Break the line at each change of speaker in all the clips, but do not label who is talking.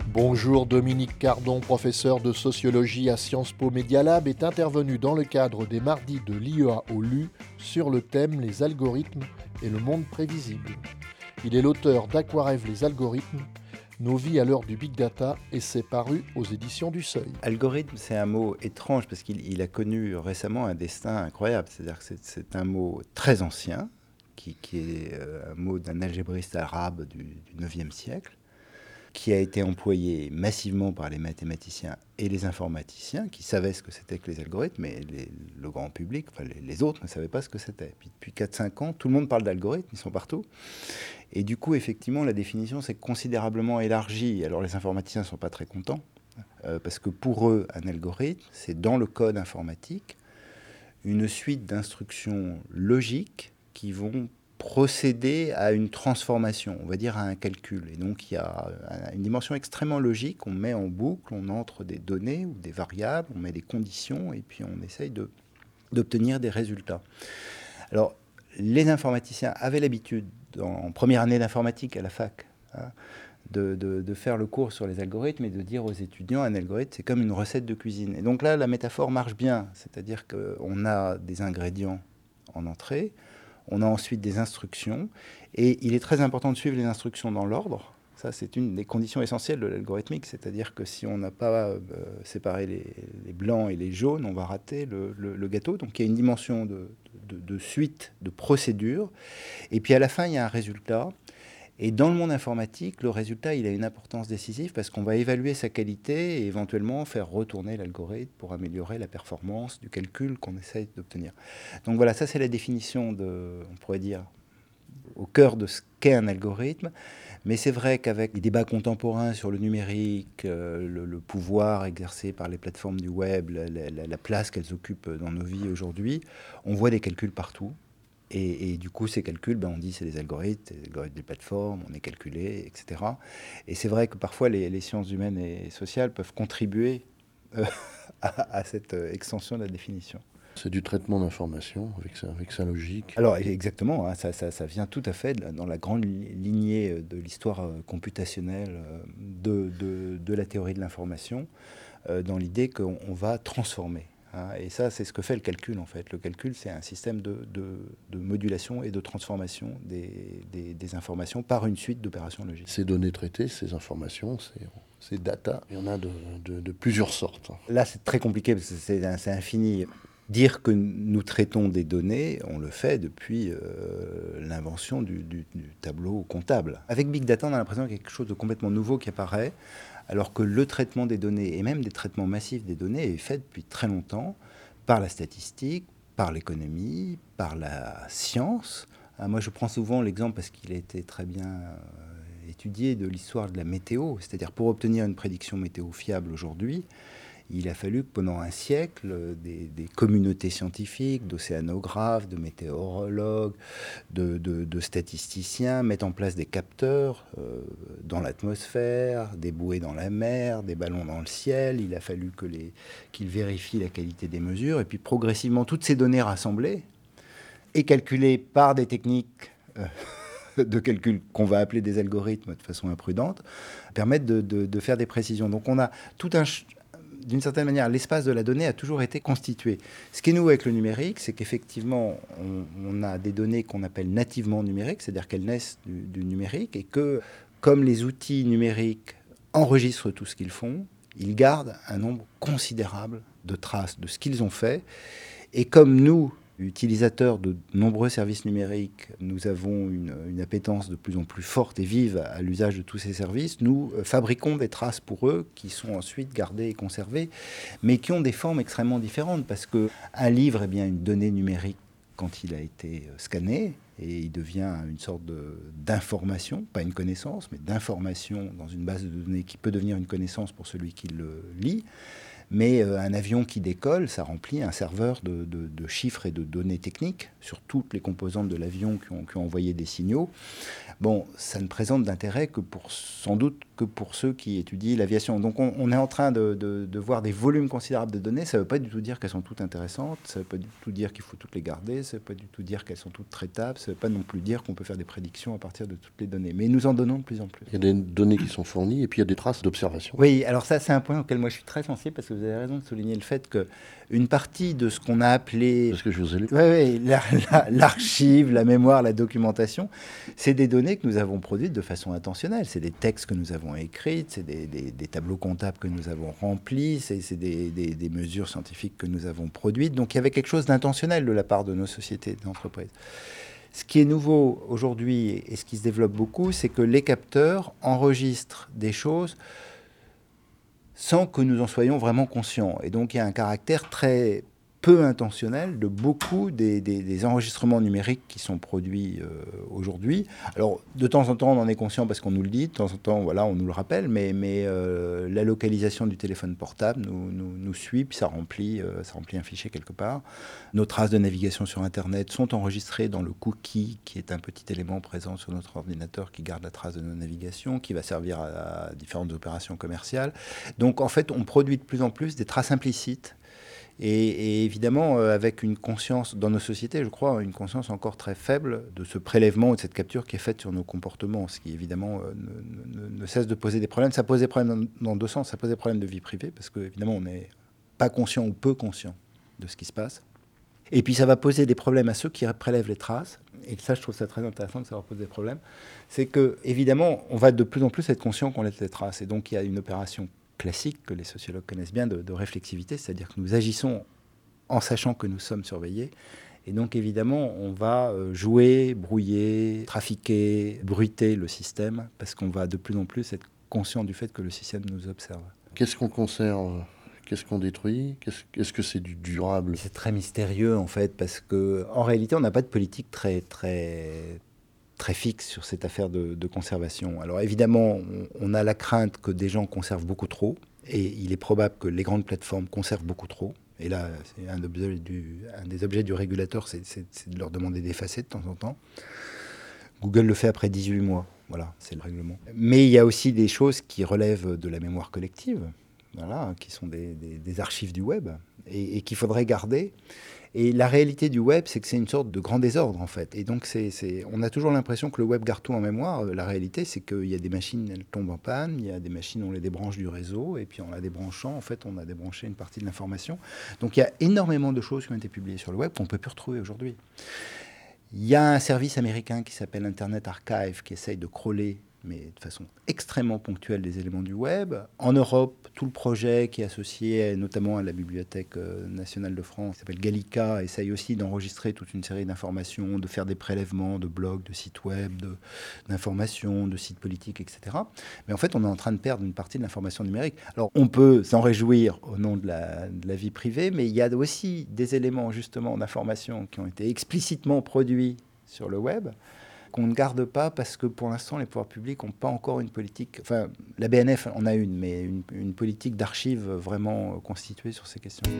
Bonjour, Dominique Cardon, professeur de sociologie à Sciences Po Media Lab, est intervenu dans le cadre des mardis de l'IEA au LU sur le thème Les algorithmes et le monde prévisible. Il est l'auteur d'Aquarève les algorithmes, nos vies à l'heure du big data, et c'est paru aux éditions du Seuil.
Algorithme, c'est un mot étrange parce qu'il a connu récemment un destin incroyable. C'est-à-dire que c'est un mot très ancien, qui est un mot d'un algébriste arabe du 9e siècle, qui a été employé massivement par les mathématiciens et les informaticiens, qui savaient ce que c'était que les algorithmes, mais le grand public, enfin les autres, ne savaient pas ce que c'était. Puis depuis 4-5 ans, tout le monde parle d'algorithmes, ils sont partout. Et du coup, effectivement, la définition s'est considérablement élargie. Alors les informaticiens ne sont pas très contents, parce que pour eux, un algorithme, c'est dans le code informatique une suite d'instructions logiques qui vont procéder à une transformation, on va dire à un calcul. Et donc il y a une dimension extrêmement logique, on met en boucle, on entre des données ou des variables, on met des conditions et puis on essaye d'obtenir des résultats. Alors les informaticiens avaient l'habitude, en première année d'informatique à la fac, de faire le cours sur les algorithmes et de dire aux étudiants un algorithme c'est comme une recette de cuisine. Et donc là la métaphore marche bien, c'est-à-dire qu'on a des ingrédients en entrée, on a ensuite des instructions, et il est très important de suivre les instructions dans l'ordre. Ça, c'est une des conditions essentielles de l'algorithmique, c'est-à-dire que si on n'a pas séparé les blancs et les jaunes, on va rater le gâteau. Donc il y a une dimension de suite, de procédure, et puis à la fin, il y a un résultat. Et dans le monde informatique, le résultat, il a une importance décisive parce qu'on va évaluer sa qualité et éventuellement faire retourner l'algorithme pour améliorer la performance du calcul qu'on essaye d'obtenir. Donc voilà, ça c'est la définition on pourrait dire, au cœur de ce qu'est un algorithme. Mais c'est vrai qu'avec les débats contemporains sur le numérique, le pouvoir exercé par les plateformes du web, la place qu'elles occupent dans nos vies aujourd'hui, on voit des calculs partout. Et du coup, ces calculs, on dit c'est des algorithmes des plateformes, on est calculé, etc. Et c'est vrai que parfois les sciences humaines et sociales peuvent contribuer à cette extension de la définition.
C'est du traitement d'informations avec sa logique.
Alors exactement, ça vient tout à fait dans la grande lignée de l'histoire computationnelle de la théorie de l'information, dans l'idée qu'on va transformer. Et ça, c'est ce que fait le calcul, en fait. Le calcul, c'est un système de modulation et de transformation des informations par une suite d'opérations logiques.
Ces données traitées, ces informations, ces data, il y en a de plusieurs sortes.
Là, c'est très compliqué parce que c'est infini. Dire que nous traitons des données, on le fait depuis l'invention du tableau comptable. Avec Big Data, on a l'impression qu'il y a quelque chose de complètement nouveau qui apparaît, alors que le traitement des données, et même des traitements massifs des données, est fait depuis très longtemps par la statistique, par l'économie, par la science. Moi, je prends souvent l'exemple, parce qu'il a été très bien étudié, de l'histoire de la météo. C'est-à-dire, pour obtenir une prédiction météo fiable aujourd'hui, il a fallu que pendant un siècle, des communautés scientifiques, d'océanographes, de météorologues, de statisticiens mettent en place des capteurs dans l'atmosphère, des bouées dans la mer, des ballons dans le ciel. Il a fallu qu'ils vérifient la qualité des mesures. Et puis progressivement, toutes ces données rassemblées et calculées par des techniques de calcul qu'on va appeler des algorithmes de façon imprudente, permettent de faire des précisions. Donc on a tout d'une certaine manière, l'espace de la donnée a toujours été constitué. Ce qui est nouveau avec le numérique, c'est qu'effectivement, on a des données qu'on appelle nativement numériques, c'est-à-dire qu'elles naissent du numérique, et que, comme les outils numériques enregistrent tout ce qu'ils font, ils gardent un nombre considérable de traces de ce qu'ils ont fait. Et comme nous, utilisateurs de nombreux services numériques, nous avons une appétence de plus en plus forte et vive à l'usage de tous ces services. Nous fabriquons des traces pour eux qui sont ensuite gardées et conservées, mais qui ont des formes extrêmement différentes, parce qu'un livre est bien une donnée numérique quand il a été scanné, et il devient une sorte d'information, pas une connaissance, mais d'information dans une base de données qui peut devenir une connaissance pour celui qui le lit. Mais un avion qui décolle, ça remplit un serveur de chiffres et de données techniques sur toutes les composantes de l'avion qui ont envoyé des signaux. bon, ça ne présente d'intérêt sans doute que pour ceux qui étudient l'aviation. Donc on est en train de voir des volumes considérables de données. Ça ne veut pas du tout dire qu'elles sont toutes intéressantes, ça ne veut pas du tout dire qu'il faut toutes les garder, ça ne veut pas du tout dire qu'elles sont toutes traitables, ça ne veut pas non plus dire qu'on peut faire des prédictions à partir de toutes les données. Mais nous en donnons de plus en plus.
Il y a des données qui sont fournies et puis il y a des traces d'observation.
Oui, alors ça c'est un point auquel moi je suis très sensible parce que vous avez raison de souligner le fait qu'une partie de ce qu'on a appelé...
Parce que je vous ai lu.
Oui, l'archive, la mémoire, la documentation, c'est des données que nous avons produites de façon intentionnelle. C'est des textes que nous avons écrits, c'est des tableaux comptables que nous avons remplis, c'est des mesures scientifiques que nous avons produites. Donc il y avait quelque chose d'intentionnel de la part de nos sociétés, d'entreprises. Ce qui est nouveau aujourd'hui et ce qui se développe beaucoup, c'est que les capteurs enregistrent des choses sans que nous en soyons vraiment conscients. Et donc il y a un caractère très peu intentionnel de beaucoup des enregistrements numériques qui sont produits aujourd'hui. Alors, de temps en temps, on en est conscient parce qu'on nous le dit, de temps en temps, voilà, on nous le rappelle, mais la localisation du téléphone portable nous suit, puis ça remplit un fichier quelque part. Nos traces de navigation sur Internet sont enregistrées dans le cookie, qui est un petit élément présent sur notre ordinateur qui garde la trace de nos navigations, qui va servir à différentes opérations commerciales. Donc, en fait, on produit de plus en plus des traces implicites. Et évidemment, avec une conscience, dans nos sociétés, je crois, une conscience encore très faible de ce prélèvement et de cette capture qui est faite sur nos comportements, ce qui évidemment ne cesse de poser des problèmes. Ça pose des problèmes dans deux sens. Ça pose des problèmes de vie privée, parce qu'évidemment, on n'est pas conscient ou peu conscient de ce qui se passe. Et puis ça va poser des problèmes à ceux qui prélèvent les traces. Et ça, je trouve ça très intéressant que ça leur pose des problèmes. C'est que, évidemment, on va de plus en plus être conscient qu'on laisse les traces. Et donc, il y a une opération classique que les sociologues connaissent bien de réflexivité, c'est-à-dire que nous agissons en sachant que nous sommes surveillés. Et donc, évidemment, on va jouer, brouiller, trafiquer, bruiter le système, parce qu'on va de plus en plus être conscient du fait que le système nous observe.
Qu'est-ce qu'on conserve ? Qu'est-ce qu'on détruit ? Est-ce que c'est du durable ?
C'est très mystérieux, en fait, parce qu'en réalité, on n'a pas de politique très fixe sur cette affaire de conservation. Alors évidemment, on a la crainte que des gens conservent beaucoup trop, et il est probable que les grandes plateformes conservent beaucoup trop. Et là, c'est un des objets du régulateur, c'est de leur demander d'effacer de temps en temps. Google le fait après 18 mois, voilà, c'est le règlement. Mais il y a aussi des choses qui relèvent de la mémoire collective, voilà, qui sont des archives du web, et qu'il faudrait garder. Et la réalité du web, c'est que c'est une sorte de grand désordre, en fait. Et donc, on a toujours l'impression que le web garde tout en mémoire. La réalité, c'est qu'il y a des machines, elles tombent en panne, il y a des machines, on les débranche du réseau, et puis en la débranchant, en fait, on a débranché une partie de l'information. Donc, il y a énormément de choses qui ont été publiées sur le web qu'on ne peut plus retrouver aujourd'hui. Il y a un service américain qui s'appelle Internet Archive, qui essaye de crawler, mais de façon extrêmement ponctuelle, des éléments du web. En Europe, tout le projet qui est associé notamment à la Bibliothèque nationale de France, qui s'appelle Gallica, essaye aussi d'enregistrer toute une série d'informations, de faire des prélèvements de blogs, de sites web, d'informations, de sites politiques, etc. Mais en fait, on est en train de perdre une partie de l'information numérique. Alors, on peut s'en réjouir au nom de la vie privée, mais il y a aussi des éléments, justement, d'information qui ont été explicitement produits sur le web, qu'on ne garde pas parce que pour l'instant les pouvoirs publics n'ont pas encore une politique, enfin la BNF en a une, mais une politique d'archives vraiment constituée sur ces questions.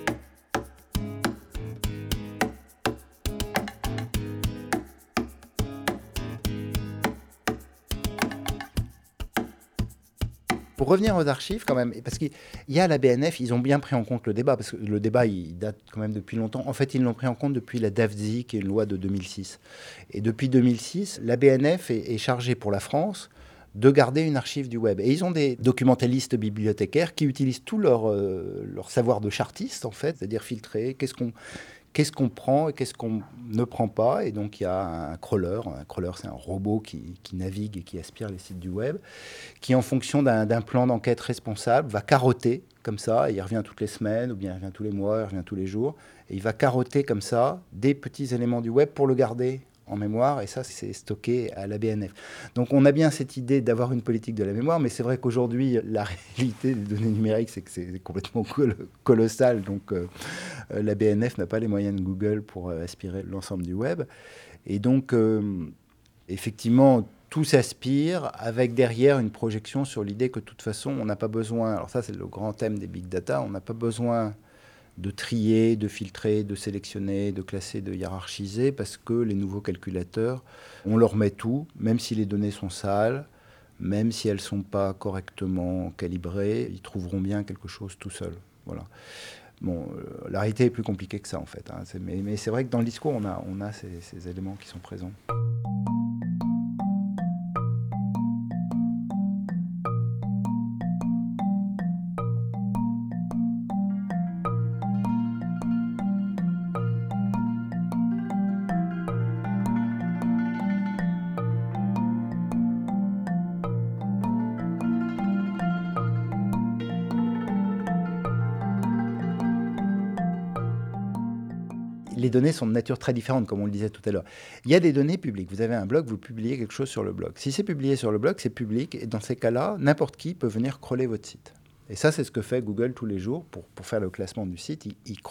Pour revenir aux archives, quand même, parce qu'il y a la BNF, ils ont bien pris en compte le débat, parce que le débat, il date quand même depuis longtemps. En fait, ils l'ont pris en compte depuis la DAFZI, qui est une loi de 2006. Et depuis 2006, la BNF est chargée pour la France de garder une archive du web. Et ils ont des documentalistes bibliothécaires qui utilisent tout leur savoir de chartiste, en fait, c'est-à-dire filtrer, qu'est-ce qu'on prend et qu'est-ce qu'on ne prend pas. Et donc, il y a un crawler. Un crawler, c'est un robot qui navigue et qui aspire les sites du web, qui, en fonction d'un plan d'enquête responsable, va carotter comme ça. Et il revient toutes les semaines, ou bien il revient tous les mois, il revient tous les jours. Et il va carotter comme ça des petits éléments du web pour le garder en mémoire, et ça, c'est stocké à la BNF. Donc, on a bien cette idée d'avoir une politique de la mémoire, mais c'est vrai qu'aujourd'hui, la réalité des données numériques, c'est que c'est complètement colossal. Donc, la BNF n'a pas les moyens de Google pour aspirer l'ensemble du web. Et donc, effectivement, tout s'aspire avec derrière une projection sur l'idée que, de toute façon, on n'a pas besoin... Alors ça, c'est le grand thème des big data. On n'a pas besoin de trier, de filtrer, de sélectionner, de classer, de hiérarchiser, parce que les nouveaux calculateurs, on leur met tout, même si les données sont sales, même si elles ne sont pas correctement calibrées, ils trouveront bien quelque chose tout seuls. Voilà. Bon, la réalité est plus compliquée que ça, en fait. Mais c'est vrai que dans le discours, on a ces éléments qui sont présents. Les données sont de nature très différente, comme on le disait tout à l'heure. Il y a des données publiques. Vous avez un blog, vous publiez quelque chose sur le blog. Si c'est publié sur le blog, c'est public. Et dans ces cas-là, n'importe qui peut venir crawler votre site. Et ça, c'est ce que fait Google tous les jours pour faire le classement du site.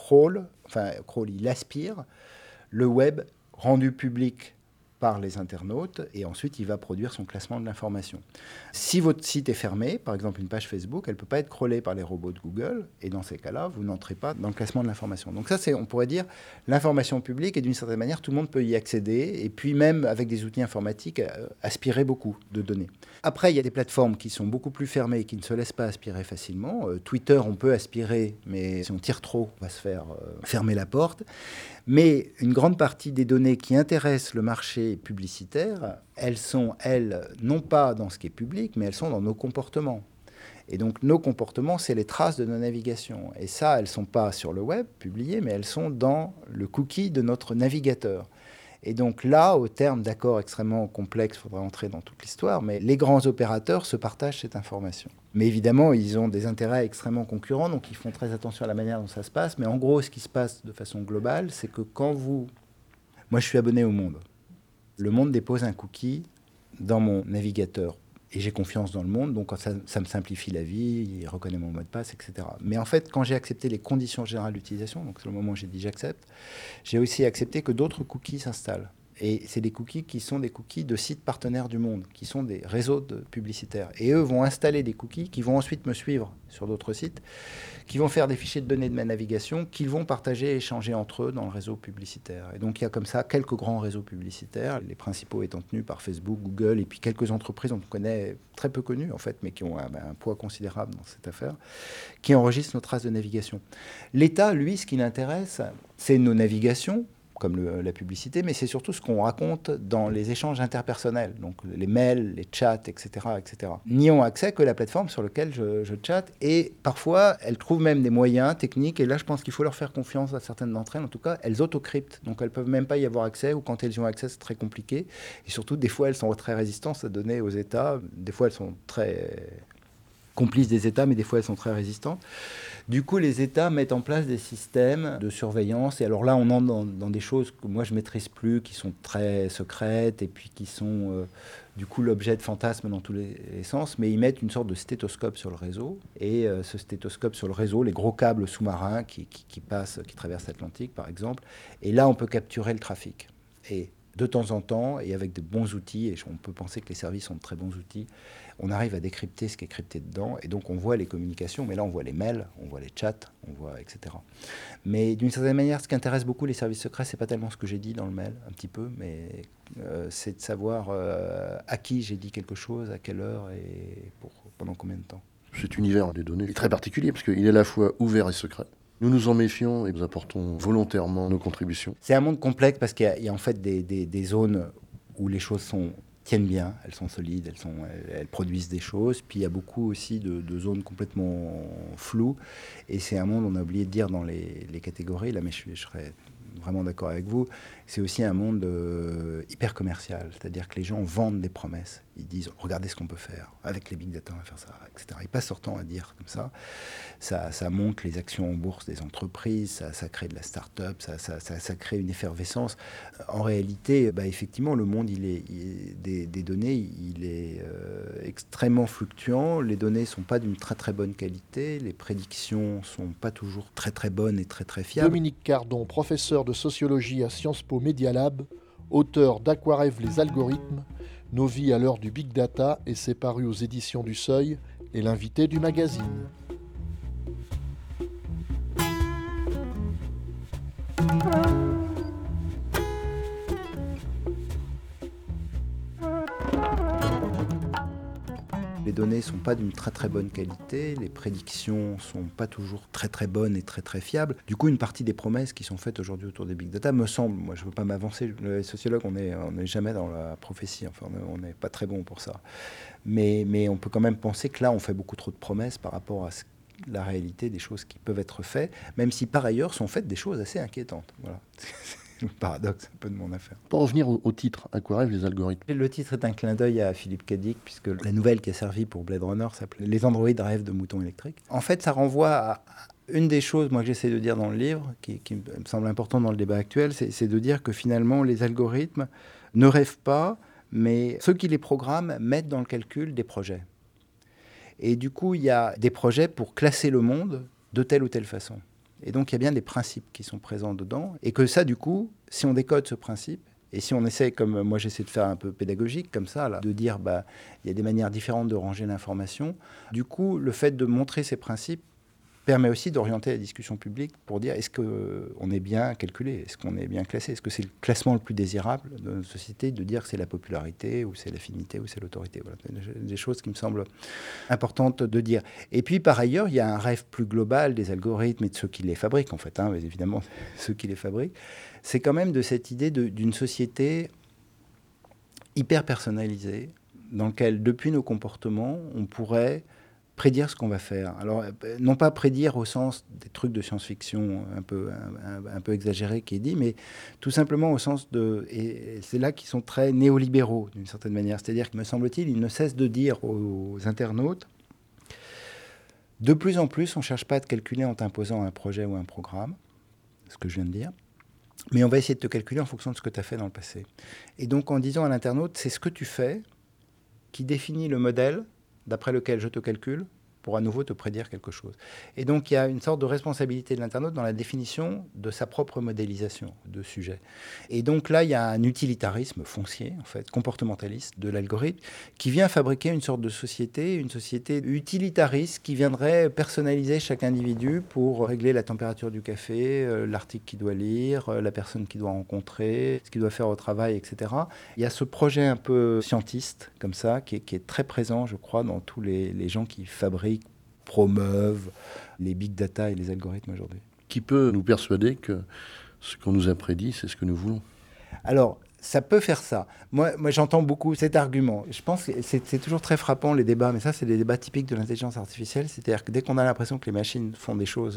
Il aspire le web rendu public par les internautes et ensuite il va produire son classement de l'information. Si votre site est fermé, par exemple une page Facebook, elle ne peut pas être crawlée par les robots de Google et dans ces cas-là, vous n'entrez pas dans le classement de l'information. Donc ça, c'est, on pourrait dire, l'information publique et d'une certaine manière, tout le monde peut y accéder et puis même avec des outils informatiques, aspirer beaucoup de données. Après, il y a des plateformes qui sont beaucoup plus fermées et qui ne se laissent pas aspirer facilement. Twitter, on peut aspirer, mais si on tire trop, on va se faire fermer la porte. Mais une grande partie des données qui intéressent le marché publicitaire, elles sont, non pas dans ce qui est public, mais elles sont dans nos comportements. Et donc, nos comportements, c'est les traces de nos navigations. Et ça, elles ne sont pas sur le web publiées, mais elles sont dans le cookie de notre navigateur. Et donc là, au terme d'accords extrêmement complexes, il faudra entrer dans toute l'histoire, mais les grands opérateurs se partagent cette information. Mais évidemment, ils ont des intérêts extrêmement concurrents, donc ils font très attention à la manière dont ça se passe. Mais en gros, ce qui se passe de façon globale, c'est que quand vous... Moi, je suis abonné au Monde. Le Monde dépose un cookie dans mon navigateur. Et j'ai confiance dans le Monde, donc ça me simplifie la vie, il reconnaît mon mot de passe, etc. Mais en fait, quand j'ai accepté les conditions générales d'utilisation, donc c'est le moment où j'ai dit j'accepte, j'ai aussi accepté que d'autres cookies s'installent. Et c'est des cookies qui sont des cookies de sites partenaires du Monde, qui sont des réseaux publicitaires. Et eux vont installer des cookies qui vont ensuite me suivre sur d'autres sites, qui vont faire des fichiers de données de ma navigation, qu'ils vont partager et échanger entre eux dans le réseau publicitaire. Et donc il y a comme ça quelques grands réseaux publicitaires, les principaux étant tenus par Facebook, Google, et puis quelques entreprises dont on connaît, très peu connues en fait, mais qui ont un poids considérable dans cette affaire, qui enregistrent nos traces de navigation. L'État, lui, ce qui l'intéresse, c'est nos navigations, comme la publicité, mais c'est surtout ce qu'on raconte dans les échanges interpersonnels, donc les mails, les chats, etc. etc. N'y ont accès que la plateforme sur laquelle je chatte, et parfois, elles trouvent même des moyens techniques, et là, je pense qu'il faut leur faire confiance à certaines d'entre elles. En tout cas, elles autocryptent, donc elles ne peuvent même pas y avoir accès, ou quand elles y ont accès, c'est très compliqué. Et surtout, des fois, elles sont très résistantes à donner aux États, des fois, elles sont très complices des États, mais des fois, elles sont très résistantes. Du coup, les États mettent en place des systèmes de surveillance. Et alors là, on entre dans des choses que moi, je ne maîtrise plus, qui sont très secrètes et puis qui sont, du coup, l'objet de fantasmes dans tous les sens. Mais ils mettent une sorte de stéthoscope sur le réseau. Et ce stéthoscope sur le réseau, les gros câbles sous-marins qui traversent l'Atlantique, par exemple. Et là, on peut capturer le trafic. Et de temps en temps, et avec de bons outils, et on peut penser que les services ont de très bons outils, on arrive à décrypter ce qui est crypté dedans, et donc on voit les communications, mais là on voit les mails, on voit les chats, on voit etc. Mais d'une certaine manière, ce qui intéresse beaucoup les services secrets, c'est pas tellement ce que j'ai dit dans le mail, un petit peu, mais c'est de savoir à qui j'ai dit quelque chose, à quelle heure et pendant combien de temps.
Cet univers des données est très particulier, parce qu'il est à la fois ouvert et secret. Nous nous en méfions et nous apportons volontairement nos contributions.
C'est un monde complexe parce qu'il y a en fait des zones où les choses tiennent bien, elles sont solides, elles produisent des choses. Puis il y a beaucoup aussi de zones complètement floues. Et c'est un monde, on a oublié de dire dans les catégories, là, mais je serais vraiment d'accord avec vous, c'est aussi un monde hyper commercial. C'est-à-dire que les gens vendent des promesses. Ils disent, regardez ce qu'on peut faire. Avec les big data, on va faire ça, etc. Ils passent leur temps à dire comme ça. Ça monte les actions en bourse des entreprises, ça crée de la start-up, ça crée une effervescence. En réalité, effectivement, le monde des données, il est extrêmement fluctuant. Les données ne sont pas d'une très très bonne qualité. Les prédictions ne sont pas toujours très très bonnes et très très fiables.
Dominique Cardon, professeur de sociologie à Sciences Po Media Lab, auteur d'Aquarève les algorithmes, Nos vies à l'heure du big data, et c'est paru aux éditions du Seuil, et l'invité du magazine.
Les données ne sont pas d'une très très bonne qualité, les prédictions ne sont pas toujours très très bonnes et très très fiables. Du coup, une partie des promesses qui sont faites aujourd'hui autour des big data me semble, moi je ne veux pas m'avancer, les sociologues, on n'est jamais dans la prophétie, enfin on n'est pas très bon pour ça. Mais on peut quand même penser que là, on fait beaucoup trop de promesses par rapport à la réalité des choses qui peuvent être faites, même si par ailleurs sont faites des choses assez inquiétantes. Voilà. Le paradoxe un peu de mon affaire.
Pour revenir au titre, à quoi rêvent les algorithmes?
Le titre est un clin d'œil à Philippe K. Dick, puisque la nouvelle qui a servi pour Blade Runner s'appelait « Les androïdes rêvent de moutons électriques ». En fait, ça renvoie à une des choses, moi, que j'essaie de dire dans le livre, qui me semble important dans le débat actuel, c'est de dire que finalement, les algorithmes ne rêvent pas, mais ceux qui les programment mettent dans le calcul des projets. Et du coup, il y a des projets pour classer le monde de telle ou telle façon. Et donc, il y a bien des principes qui sont présents dedans. Et que ça, du coup, si on décode ce principe, et si on essaie, comme moi j'essaie de faire un peu pédagogique, comme ça, là, de dire il y a des manières différentes de ranger l'information, du coup, le fait de montrer ces principes permet aussi d'orienter la discussion publique pour dire est-ce qu'on est bien calculé, est-ce qu'on est bien classé, est-ce que c'est le classement le plus désirable de notre société, de dire que c'est la popularité, ou c'est l'affinité, ou c'est l'autorité. Voilà, des choses qui me semblent importantes de dire. Et puis par ailleurs, il y a un rêve plus global des algorithmes et de ceux qui les fabriquent, en fait, mais évidemment, ceux qui les fabriquent, c'est quand même de cette idée d'une société hyper personnalisée, dans laquelle, depuis nos comportements, on pourrait prédire ce qu'on va faire. Alors, non pas prédire au sens des trucs de science-fiction un peu exagérés qui est dit, mais tout simplement au sens de... Et c'est là qu'ils sont très néolibéraux, d'une certaine manière. C'est-à-dire que, me semble-t-il, ils ne cessent de dire aux internautes, de plus en plus, on ne cherche pas à te calculer en t'imposant un projet ou un programme, ce que je viens de dire, mais on va essayer de te calculer en fonction de ce que tu as fait dans le passé. Et donc, en disant à l'internaute, c'est ce que tu fais qui définit le modèle d'après lequel je te calcule pour à nouveau te prédire quelque chose. Et donc, il y a une sorte de responsabilité de l'internaute dans la définition de sa propre modélisation de sujet. Et donc là, il y a un utilitarisme foncier, en fait, comportementaliste de l'algorithme, qui vient fabriquer une sorte de société, une société utilitariste qui viendrait personnaliser chaque individu pour régler la température du café, l'article qu'il doit lire, la personne qu'il doit rencontrer, ce qu'il doit faire au travail, etc. Il y a ce projet un peu scientiste, comme ça, qui est très présent, je crois, dans tous les gens qui fabriquent, promeuvent les big data et les algorithmes aujourd'hui.
Qui peut nous persuader que ce qu'on nous a prédit, c'est ce que nous voulons?
Alors, ça peut faire ça. Moi j'entends beaucoup cet argument. Je pense que c'est toujours très frappant, les débats, mais ça, c'est des débats typiques de l'intelligence artificielle. C'est-à-dire que dès qu'on a l'impression que les machines font des choses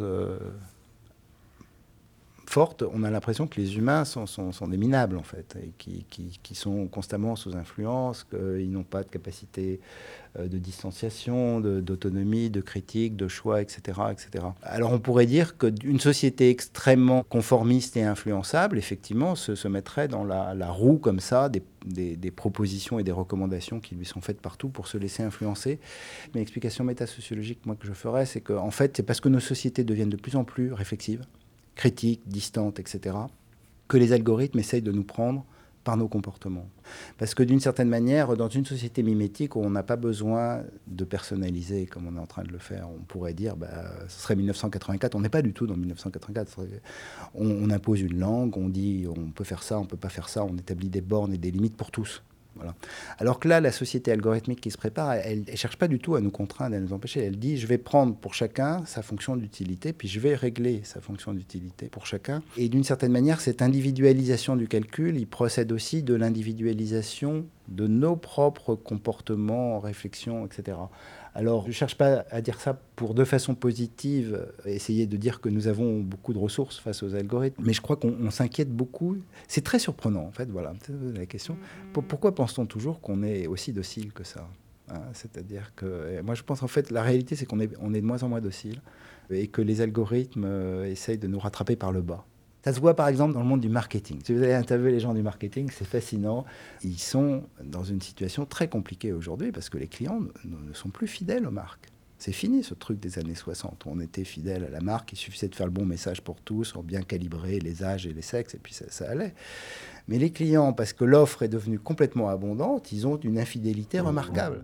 fortes, on a l'impression que les humains sont des minables, en fait, et qui sont constamment sous influence, qu'ils n'ont pas de capacité de distanciation, d'autonomie, de critique, de choix, etc., etc. Alors on pourrait dire qu'une société extrêmement conformiste et influençable, effectivement, se mettrait dans la roue comme ça, des propositions et des recommandations qui lui sont faites partout pour se laisser influencer. Mais l'explication métasociologique moi, que je ferais, c'est qu'en fait, c'est parce que nos sociétés deviennent de plus en plus réflexives, critiques, distantes, etc., que les algorithmes essayent de nous prendre par nos comportements. Parce que d'une certaine manière, dans une société mimétique où on n'a pas besoin de personnaliser comme on est en train de le faire, on pourrait dire, ce serait 1984, on n'est pas du tout dans 1984. On impose une langue, on dit on peut faire ça, on ne peut pas faire ça, on établit des bornes et des limites pour tous. Voilà. Alors que là, la société algorithmique qui se prépare, elle ne cherche pas du tout à nous contraindre, à nous empêcher. Elle dit, je vais prendre pour chacun sa fonction d'utilité, puis je vais régler sa fonction d'utilité pour chacun. Et d'une certaine manière, cette individualisation du calcul, il procède aussi de l'individualisation de nos propres comportements, réflexions, etc. Alors, je ne cherche pas à dire ça de façon positive, essayer de dire que nous avons beaucoup de ressources face aux algorithmes, mais je crois qu'on s'inquiète beaucoup. C'est très surprenant, en fait, voilà, c'est la question. Pourquoi pense-t-on toujours qu'on est aussi docile que ça, hein? C'est-à-dire que, moi je pense en fait, la réalité c'est qu'on est de moins en moins docile et que les algorithmes essayent de nous rattraper par le bas. Ça se voit par exemple dans le monde du marketing. Si vous allez interviewer les gens du marketing, c'est fascinant. Ils sont dans une situation très compliquée aujourd'hui parce que les clients ne sont plus fidèles aux marques. C'est fini ce truc des années 60. On était fidèle à la marque, il suffisait de faire le bon message pour tous, bien calibrer les âges et les sexes, et puis ça allait. Mais les clients, parce que l'offre est devenue complètement abondante, ils ont une infidélité remarquable.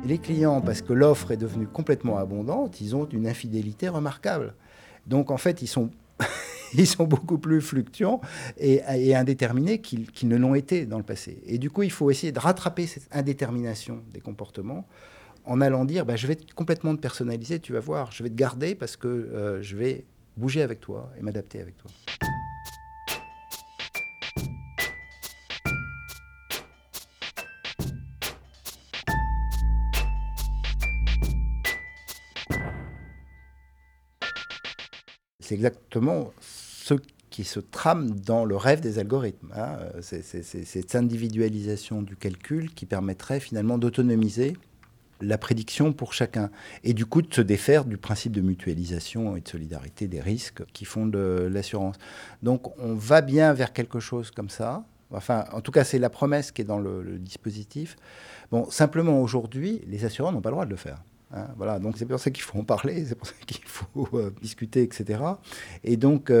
Les clients, parce que l'offre est devenue complètement abondante, ils ont une infidélité remarquable. Donc en fait, ils sont beaucoup plus fluctuants et indéterminés qu'ils ne l'ont été dans le passé. Et du coup, il faut essayer de rattraper cette indétermination des comportements en allant dire je vais complètement te personnaliser, tu vas voir, je vais te garder parce que je vais bouger avec toi et m'adapter avec toi. C'est exactement ce qui se trame dans le rêve des algorithmes. C'est cette individualisation du calcul qui permettrait finalement d'autonomiser la prédiction pour chacun. Et du coup, de se défaire du principe de mutualisation et de solidarité des risques qui fondent l'assurance. Donc, on va bien vers quelque chose comme ça. Enfin, en tout cas, c'est la promesse qui est dans le dispositif. Bon, simplement, aujourd'hui, les assureurs n'ont pas le droit de le faire. Voilà, donc c'est pour ça qu'il faut en parler, c'est pour ça qu'il faut discuter, etc. Et donc,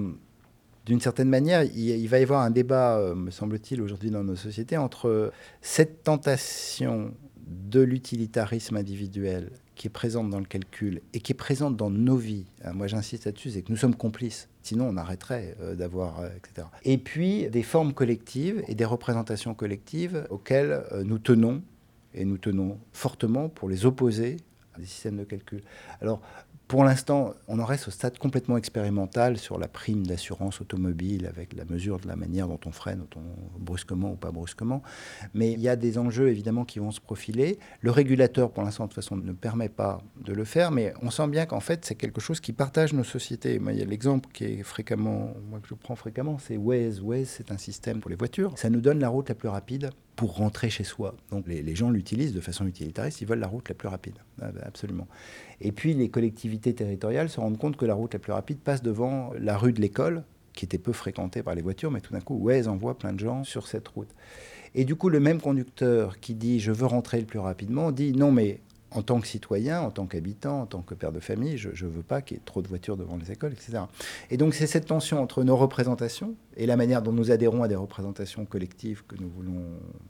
d'une certaine manière, il va y avoir un débat, me semble-t-il, aujourd'hui dans nos sociétés, entre cette tentation de l'utilitarisme individuel qui est présente dans le calcul et qui est présente dans nos vies. Moi, j'insiste là-dessus, c'est que nous sommes complices. Sinon, on arrêterait d'avoir, etc. Et puis, des formes collectives et des représentations collectives auxquelles nous tenons, et nous tenons fortement pour les opposer à des systèmes de calcul. Alors, pour l'instant, on en reste au stade complètement expérimental sur la prime d'assurance automobile avec la mesure de la manière dont on freine, brusquement ou pas brusquement. Mais il y a des enjeux, évidemment, qui vont se profiler. Le régulateur, pour l'instant, de toute façon, ne permet pas de le faire, mais on sent bien qu'en fait, c'est quelque chose qui partage nos sociétés. Moi, il y a l'exemple qui est fréquemment, moi, que je prends fréquemment, c'est Waze. Waze, c'est un système pour les voitures. Ça nous donne la route la plus rapide pour rentrer chez soi. Donc les gens l'utilisent de façon utilitariste, ils veulent la route la plus rapide, absolument. Et puis les collectivités territoriales se rendent compte que la route la plus rapide passe devant la rue de l'école, qui était peu fréquentée par les voitures, mais tout d'un coup, Waze envoie plein de gens sur cette route. Et du coup, le même conducteur qui dit « je veux rentrer le plus rapidement » dit « non, mais en tant que citoyen, en tant qu'habitant, en tant que père de famille, je ne veux pas qu'il y ait trop de voitures devant les écoles, etc. » Et donc, c'est cette tension entre nos représentations et la manière dont nous adhérons à des représentations collectives que nous voulons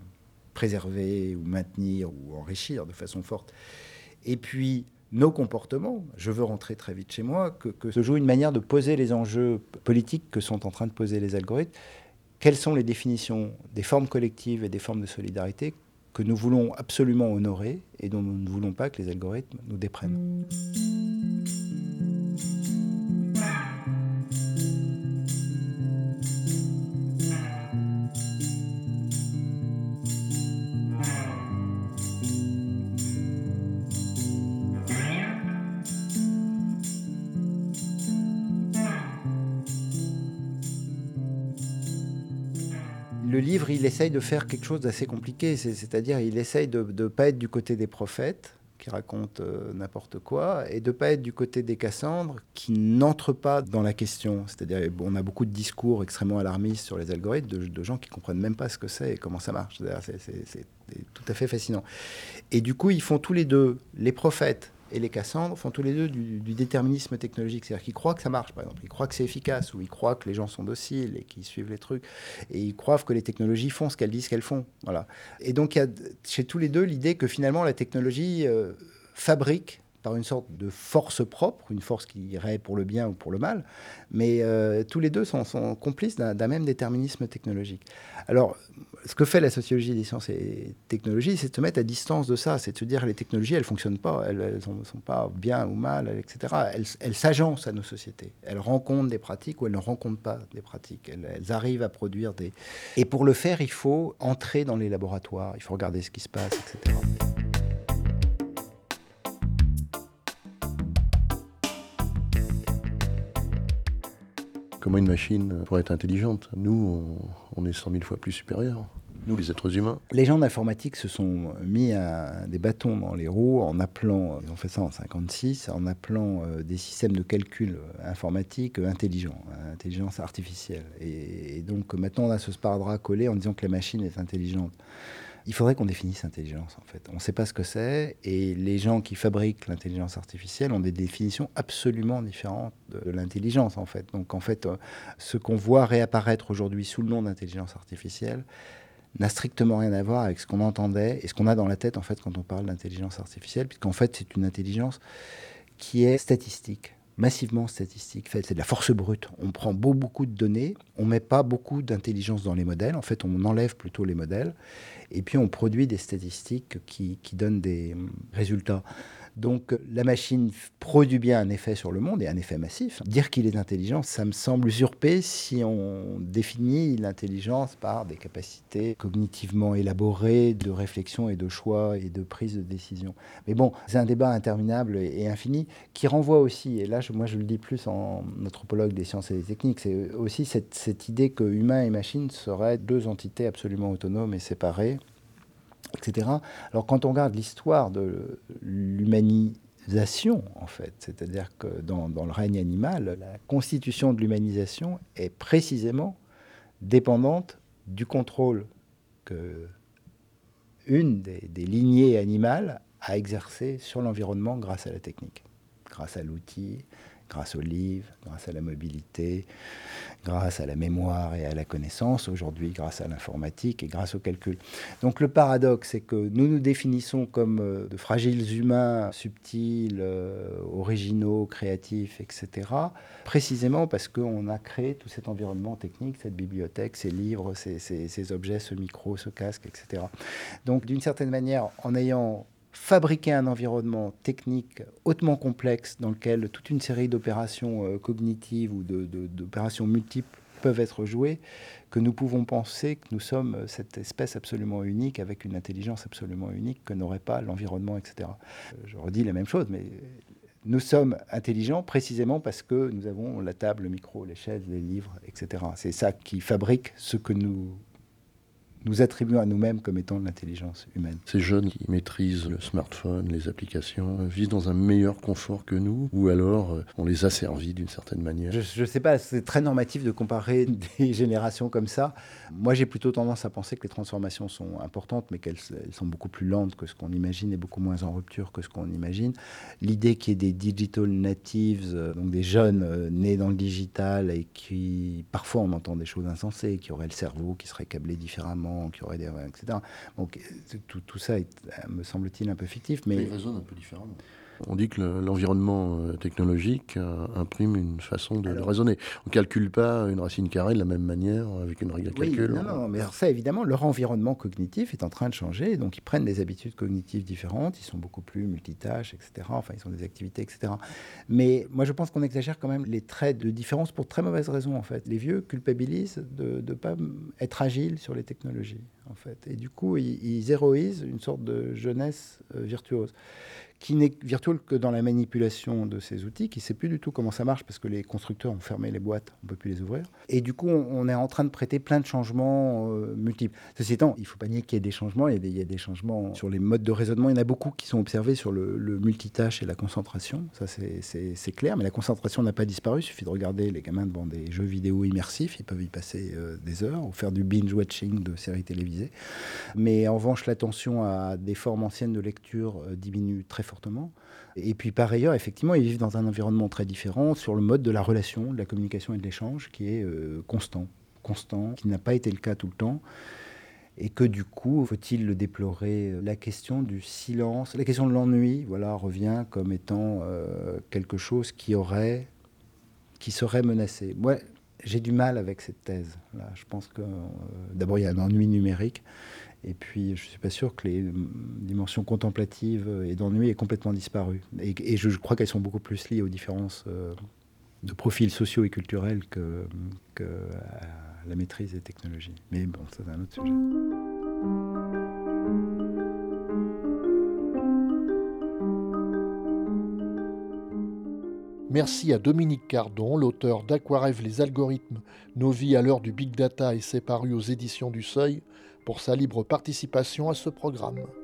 préserver ou maintenir ou enrichir de façon forte. Et puis, nos comportements, je veux rentrer très vite chez moi, que se joue une manière de poser les enjeux politiques que sont en train de poser les algorithmes. Quelles sont les définitions des formes collectives et des formes de solidarité que nous voulons absolument honorer et dont nous ne voulons pas que les algorithmes nous déprennent. Le livre, il essaye de faire quelque chose d'assez compliqué, c'est-à-dire il essaye de ne pas être du côté des prophètes qui racontent n'importe quoi et de ne pas être du côté des Cassandres qui n'entrent pas dans la question. C'est-à-dire on a beaucoup de discours extrêmement alarmistes sur les algorithmes de gens qui ne comprennent même pas ce que c'est et comment ça marche. C'est tout à fait fascinant. Et du coup, ils font tous les deux, les prophètes et les Cassandres font tous les deux du déterminisme technologique. C'est-à-dire qu'ils croient que ça marche, par exemple. Ils croient que c'est efficace, ou ils croient que les gens sont dociles et qu'ils suivent les trucs. Et ils croient que les technologies font ce qu'elles disent qu'elles font. Voilà. Et donc, il y a chez tous les deux l'idée que finalement, la technologie fabrique par une sorte de force propre, une force qui irait pour le bien ou pour le mal, mais tous les deux sont complices d'un même déterminisme technologique. Alors, ce que fait la sociologie des sciences et technologies, c'est de se mettre à distance de ça, c'est de se dire les technologies, elles ne fonctionnent pas, elles ne sont pas bien ou mal, etc. Elles s'agencent à nos sociétés. Elles rencontrent des pratiques ou elles ne rencontrent pas des pratiques. Elles arrivent à produire des... Et pour le faire, il faut entrer dans les laboratoires, il faut regarder ce qui se passe, etc.
Comment une machine pourrait être intelligente? Nous, on est 100 000 fois plus supérieurs. Nous, les êtres humains.
Les gens d'informatique se sont mis des bâtons dans les roues en appelant, ils ont fait ça en 1956, en appelant des systèmes de calcul informatique intelligents, intelligence artificielle. Et donc maintenant, on a ce sparadrap collé en disant que la machine est intelligente. Il faudrait qu'on définisse l'intelligence, en fait. On ne sait pas ce que c'est, et les gens qui fabriquent l'intelligence artificielle ont des définitions absolument différentes de l'intelligence, en fait. Donc, en fait, ce qu'on voit réapparaître aujourd'hui sous le nom d'intelligence artificielle n'a strictement rien à voir avec ce qu'on entendait et ce qu'on a dans la tête en fait quand on parle d'intelligence artificielle, puisqu'en fait c'est une intelligence qui est statistique, massivement statistique. En fait, c'est de la force brute. On prend beaucoup de données, on ne met pas beaucoup d'intelligence dans les modèles, en fait on enlève plutôt les modèles, et puis on produit des statistiques qui donnent des résultats. Donc la machine produit bien un effet sur le monde, et un effet massif. Dire qu'il est intelligent, ça me semble usurpé si on définit l'intelligence par des capacités cognitivement élaborées de réflexion et de choix et de prise de décision. Mais bon, c'est un débat interminable et infini qui renvoie aussi, et là moi je le dis plus en anthropologue des sciences et des techniques, c'est aussi cette idée que humain et machine seraient deux entités absolument autonomes et séparées, etc. Alors quand on regarde l'histoire de l'humanisation, en fait, c'est-à-dire que dans le règne animal, la constitution de l'humanisation est précisément dépendante du contrôle que une des lignées animales a exercé sur l'environnement grâce à la technique, grâce à l'outil, grâce aux livres, grâce à la mobilité, grâce à la mémoire et à la connaissance, aujourd'hui grâce à l'informatique et grâce au calcul. Donc le paradoxe, c'est que nous nous définissons comme de fragiles humains, subtils, originaux, créatifs, etc., précisément parce qu'on a créé tout cet environnement technique, cette bibliothèque, ces livres, ces objets, ce micro, ce casque, etc. Donc d'une certaine manière, en ayant fabriquer un environnement technique hautement complexe dans lequel toute une série d'opérations cognitives ou d'opérations multiples peuvent être jouées, que nous pouvons penser que nous sommes cette espèce absolument unique avec une intelligence absolument unique que n'aurait pas l'environnement, etc. Je redis la même chose, mais nous sommes intelligents précisément parce que nous avons la table, le micro, les chaises, les livres, etc. C'est ça qui fabrique ce que nous attribuons à nous-mêmes comme étant de l'intelligence humaine.
Ces jeunes qui maîtrisent le smartphone, les applications, vivent dans un meilleur confort que nous, ou alors on les a servis d'une certaine manière?
Je ne sais pas, c'est très normatif de comparer des générations comme ça. Moi, j'ai plutôt tendance à penser que les transformations sont importantes, mais qu'elles sont beaucoup plus lentes que ce qu'on imagine et beaucoup moins en rupture que ce qu'on imagine. L'idée qu'il y ait des digital natives, donc des jeunes nés dans le digital et qui, parfois, on entend des choses insensées, qui auraient le cerveau qui serait câblé différemment, qui aurait des... etc. Donc tout ça est, me semble-t-il, un peu fictif. Mais
il résonne un peu différemment. On dit que l'environnement technologique imprime une façon de raisonner. On ne calcule pas une racine carrée de la même manière avec une règle de calcul.
Non, mais alors ça, évidemment, leur environnement cognitif est en train de changer. Donc, ils prennent des habitudes cognitives différentes. Ils sont beaucoup plus multitâches, etc. Enfin, ils ont des activités, etc. Mais moi, je pense qu'on exagère quand même les traits de différence pour de très mauvaises raisons, en fait. Les vieux culpabilisent de ne pas être agiles sur les technologies, en fait. Et du coup, ils héroïsent une sorte de jeunesse virtuose, qui n'est virtuelle que dans la manipulation de ces outils, qui ne sait plus du tout comment ça marche parce que les constructeurs ont fermé les boîtes, on ne peut plus les ouvrir. Et du coup, on est en train de prêter plein de changements multiples. Ceci étant, il ne faut pas nier qu'il y ait des changements. Il y a des changements sur les modes de raisonnement. Il y en a beaucoup qui sont observés sur le multitâche et la concentration. Ça, c'est clair. Mais la concentration n'a pas disparu. Il suffit de regarder les gamins devant des jeux vidéo immersifs. Ils peuvent y passer des heures ou faire du binge-watching de séries télévisées. Mais en revanche, l'attention à des formes anciennes de lecture diminue très fortement. Et puis par ailleurs, effectivement, ils vivent dans un environnement très différent sur le mode de la relation, de la communication et de l'échange qui est constant, qui n'a pas été le cas tout le temps. Et que du coup, faut-il le déplorer? La question du silence, la question de l'ennui, voilà, revient comme étant quelque chose qui serait menacé. Moi, j'ai du mal avec cette thèse. Là, je pense que d'abord, il y a un ennui numérique. Et puis, je ne suis pas sûr que les dimensions contemplatives et d'ennui aient complètement disparu. Et je crois qu'elles sont beaucoup plus liées aux différences de profils sociaux et culturels que à la maîtrise des technologies. Mais bon, ça, c'est un autre sujet.
Merci à Dominique Cardon, l'auteur d'Aquarève les algorithmes, nos vies à l'heure du Big Data, et c'est paru aux éditions du Seuil, pour sa libre participation à ce programme.